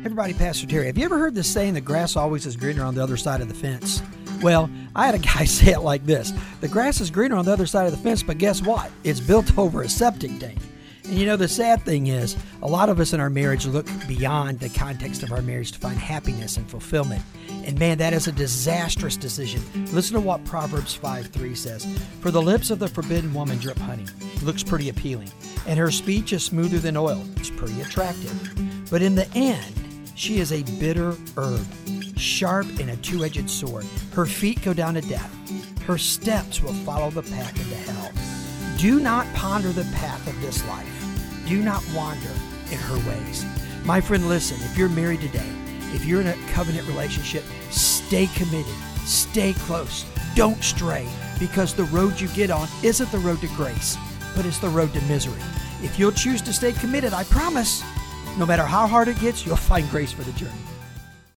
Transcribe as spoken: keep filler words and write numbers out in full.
Everybody, Pastor Terry. Have you ever heard this saying, the grass always is greener on the other side of the fence? Well, I had a guy say it like this. The grass is greener on the other side of the fence, but guess what? It's built over a septic tank. And you know, the sad thing is, a lot of us in our marriage look beyond the context of our marriage to find happiness and fulfillment. And man, that is a disastrous decision. Listen to what Proverbs five three says. For the lips of the forbidden woman drip honey. Looks pretty appealing. And her speech is smoother than oil. It's pretty attractive. But in the end, she is a bitter herb, sharp and a two-edged sword. Her feet go down to death. Her steps will follow the path into hell. Do not ponder the path of this life. Do not wander in her ways. My friend, listen, if you're married today, if you're in a covenant relationship, stay committed, stay close, don't stray, because the road you get on isn't the road to grace, but it's the road to misery. If you'll choose to stay committed, I promise, no matter how hard it gets, you'll find grace for the journey.